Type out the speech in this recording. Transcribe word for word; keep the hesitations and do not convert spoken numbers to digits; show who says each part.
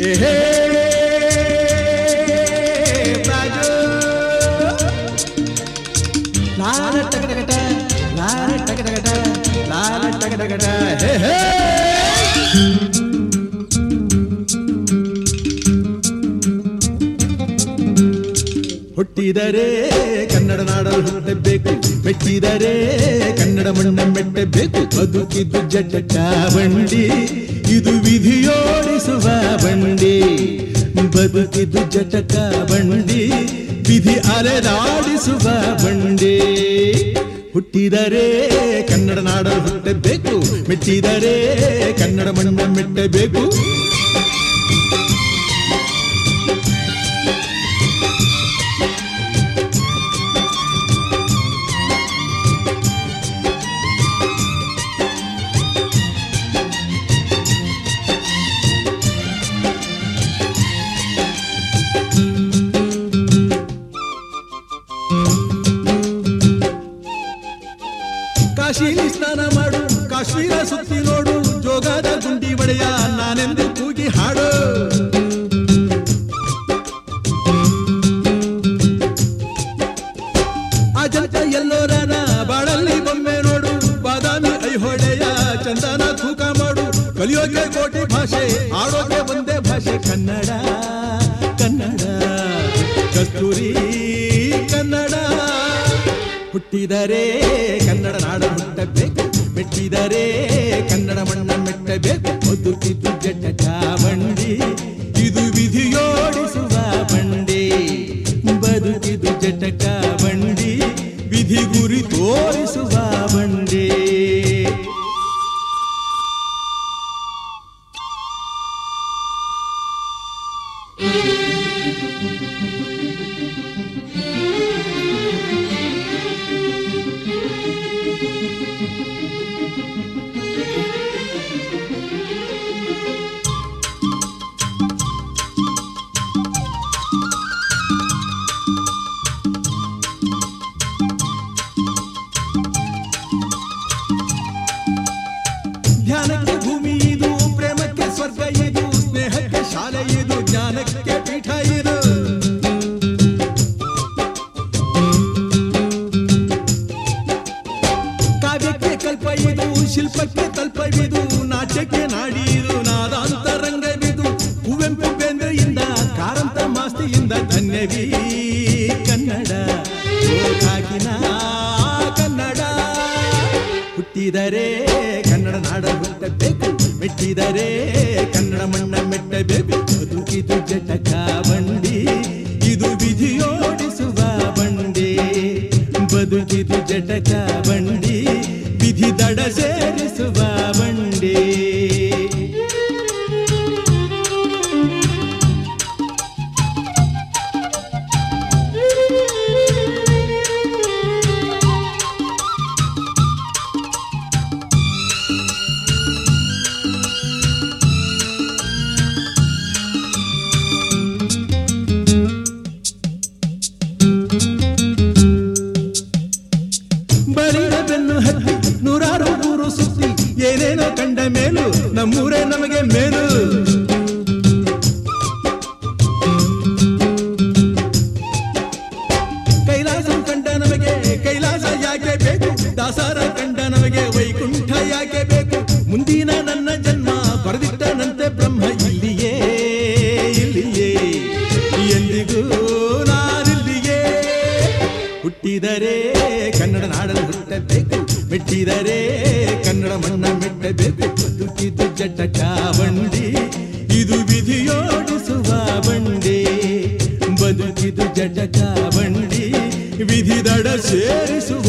Speaker 1: ಹುಟ್ಟಿದರೆ ಕನ್ನಡ ನಾಡಲು ಹುಟ್ಟಬೇಕು, ಮೆಟ್ಟಿದರೆ ಕನ್ನಡ ಮಣ್ಣ ಮೆಟ್ಟಬೇಕು. ಬದುಕಿದ್ದು ಜಟಕ ಬಂಡಿ, ಇದು ವಿಧಿಯೋಡಿಸುವ ಬಂಡಿ. ಬದುಕಿದ್ದು ಜಟಕ ಬಂಡಿ, ವಿಧಿ ಅಲೆದಾಡಿಸುವ ಬಂಡಿ. ಹುಟ್ಟಿದರೆ ಕನ್ನಡ ನಾಡಲು ಹುಟ್ಟಬೇಕು, ಮೆಟ್ಟಿದರೆ ಕನ್ನಡ ಮಣ್ಣ ಮೆಟ್ಟಬೇಕು. ಕಾಶಿಲಿ ಸ್ನಾನ ಮಾಡು, ಕಾಶ್ಮೀರ ಸುತ್ತಿ ನೋಡು, ಜೋಗದ ಗುಂಡಿ ಒಡೆಯ ನಾನೆಂದು ಕೂಗಿ ಹಾಡು. ಅಜಂತ ಎಲ್ಲೋರನ ಬಾಳಲ್ಲಿ ಬೊಮ್ಮೆ ನೋಡು, ಬಾದಾಮಿ ಐಹೊಳೆಯ ಚಂದನ ತೂಕ ಮಾಡು. ಕಲಿಯೋಕೆ ಕೋಟಿ ಭಾಷೆ, ಆಡೋಕೆ ಒಂದೇ ಭಾಷೆ ಕನ್ನಡ. ಕನ್ನಡ ಕಸ್ತೂರಿ ಕನ್ನಡ. ಹುಟ್ಟಿದರೆ ಕನ್ನಡ ನಾಡ ಹುಟ್ಟಬೇಕು, ಮೆಟ್ಟಿದರೆ ಕನ್ನಡ ಮಣ್ಣ ಮೆಟ್ಟಬೇಕು. ಬದುಕಿದ್ದು ಜಟಕ ಬಂಡಿ, ಇದು ವಿಧಿಯೋಡಿಸುವ ಬಂಡಿ. ಬದುಕಿದ್ದು ಜಟಕ ಬಂಡಿ, ವಿಧಿ ಗುರಿ ತೋರಿಸುವ ಬಂಡಿ. ಧ್ಯಾನಕ್ಕೆ ಭೂಮಿ ಇದು, ಪ್ರೇಮಕ್ಕೆ ಸ್ವರ್ಗ ಇದು, ಸ್ನೇಹಕ್ಕೆ ಶಾಲೆ ಇದು, ಜ್ಞಾನಕ್ಕೆ ಪೀಠ ಇದು. ಕಾವ್ಯಕ್ಕೆ ಕಲ್ಪ ಇದು, ಶಿಲ್ಪಕ್ಕೆ ತಲ್ಪವಿದು, ನಾಟ್ಯಕ್ಕೆ ನಾಡಿ ಇದು, ನಾದಾಂತರಂಗವಿದು. ಕುವೆಂಪು ಬೇಂದ್ರೆಯಿಂದ, ಕಾರಂತ ಮಾಸ್ತಿಯಿಂದ ಧನ್ಯವೀ ಕನ್ನಡ. ಕಾಕಿನ ಕನ್ನಡ. ಹುಟ್ಟಿದರೆ ಕನ್ನಡ ನಾಡ ಹುಟ್ಟಬೇಕು, ಮೆಟ್ಟಿದರೆ ಕನ್ನಡ ಮಣ್ಣ ಮೆಟ್ಟಬೇಕು. ಬದುಕಿದು ಜಟಕ ಬಂಡಿ, ಇದು ವಿಧಿಯೋಡಿಸುವ ಬಂಡಿ. ಬದುಕಿದು ಜಟಕ ಬಂಡಿ, ವಿಧಿ ದಡ ಸೇರಿಸುವ ಬಂಡಿ. ಬಳಿದ ಬೆನ್ನು ಹತ್ತಿ ನೂರಾರು ಊರು ಸುತ್ತಿ, ಏನೇನೋ ಕಂಡ ಮೇಲು ನಮ್ಮೂರೇ ನಮಗೆ ಮೇಲು. ಕೈಲಾಸ ಕಂಡ ನಮಗೆ ಕೈಲಾಸ ಯಾಕೆ ಬೇಕು, ದಾಸರ ಕಂಡ ನಮಗೆ ವೈಕುಂಠ ಯಾಕೆ ಬೇಕು. ಮುಂದಿನ ನನ್ನ ಜನ್ಮ ಬರೆದಿಟ್ಟನಂತೆ ಬ್ರಹ್ಮ ಇಲ್ಲಿಯೇ ಇಲ್ಲಿಯೇ, ಎಂದಿಗೂ ನಾನಿಲ್ಲಿಯೇ. ಹುಟ್ಟಿದರೆ ಕನ್ನಡ ನಾಡಲು ಹುಟ್ಟಬೇಕು, ಮೆಟ್ಟಿದರೆ ಕನ್ನಡ ಮಣ್ಣ ಮೆಟ್ಟಬೇಕು. ಬದುಕಿದ್ದು ಜಟಕ ಬಂಡಿ, ಇದು ವಿಧಿಯೋಡಿಸುವ ಬಂಡಿ. ಬದುಕಿದ್ದು ಜಟಕ ಬಂಡಿ, ವಿಧಿ ದಡ ಸೇರಿಸುವ